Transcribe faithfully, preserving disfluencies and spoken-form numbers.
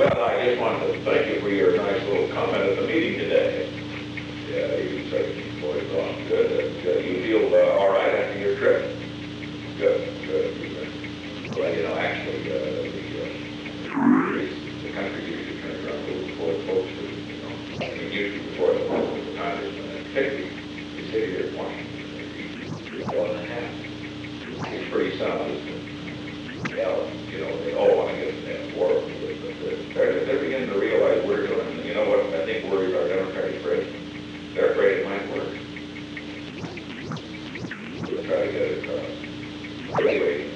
Well, I just wanted to thank you for your nice little comment at the meeting today. Yeah, you said, boy, it's all good. Uh, you feel uh, all right after your trip? Good, good. Well, you know, actually, uh, the, uh, the country usually turns around a little before the folks do, you know. I mean, usually before the the congressman, and particularly the city here in Washington, three, four and a half. It's pretty sound, isn't it? Yeah, you know, they, oh, I guess that's horrible, but they're, they're, they're beginning to realize we're doing it. You know what I think worries our Democratic president? They're afraid it might work. We'll try to get it across. Anyway,